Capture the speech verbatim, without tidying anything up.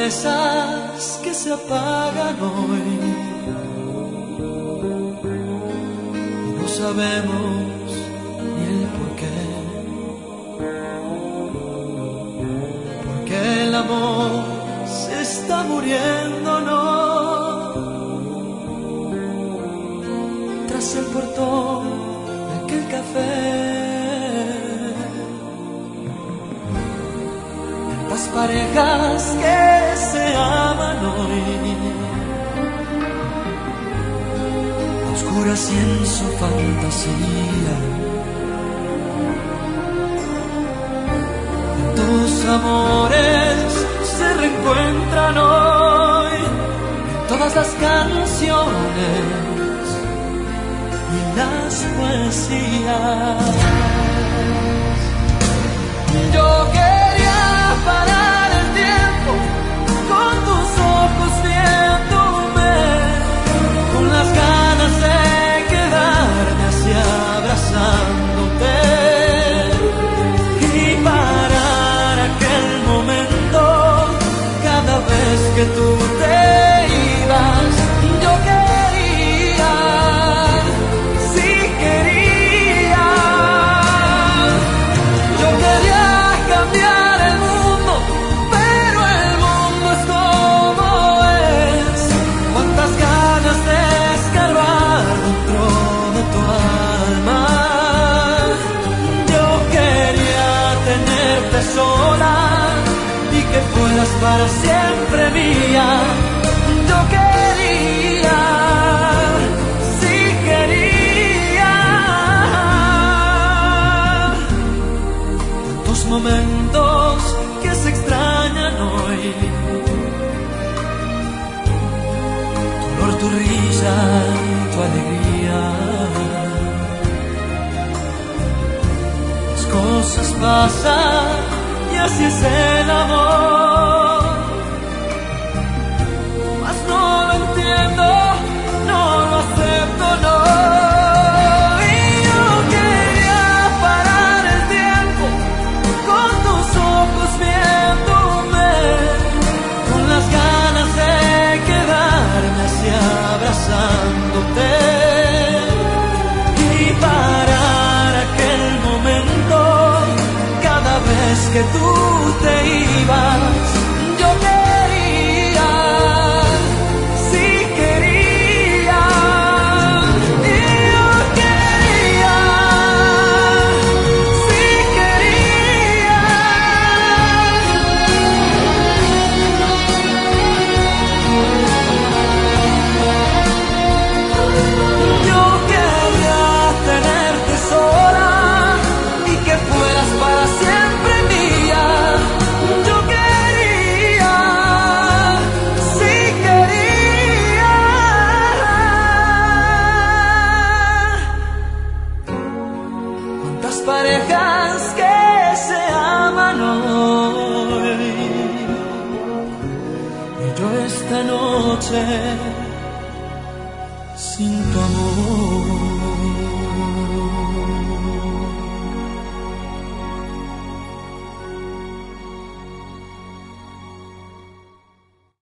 esas que se apagan hoy y no sabemos ni el por qué, porque el amor se está muriendo, no, tras el portón de aquel café. Las parejas que se aman hoy, a oscuras y en su fantasía, dos amores se reencuentran hoy en todas las canciones y las poesías. Yo quería parar el tiempo con tus ojos viéndome, con las ganas de quedarme así abrazándote y parar aquel momento cada vez que tú te ibas. Yo quería, sí quería, yo quería cambiar el mundo, pero el mundo es como es. Cuántas ganas de escarbar dentro de tu alma. Yo quería tenerte sola y que fueras para siempre mía. Yo quería, sí quería. Tantos momentos que se extrañan hoy, tu olor, tu risa y tu alegría. Las cosas pasan y así es el amor, mas no lo entiendo, no lo acepto, no. Y yo quería parar el tiempo con tus ojos viéndome, con las ganas de quedarme así abrazándote y parar aquel momento cada vez que tú te ibas. Yo quería, sí quería, y yo quería, sí quería. Yo quería tenerte sola y que fueras para siempre mía. Yo quería, sí quería. Cuántas parejas que se aman hoy, y yo esta noche sin tu amor.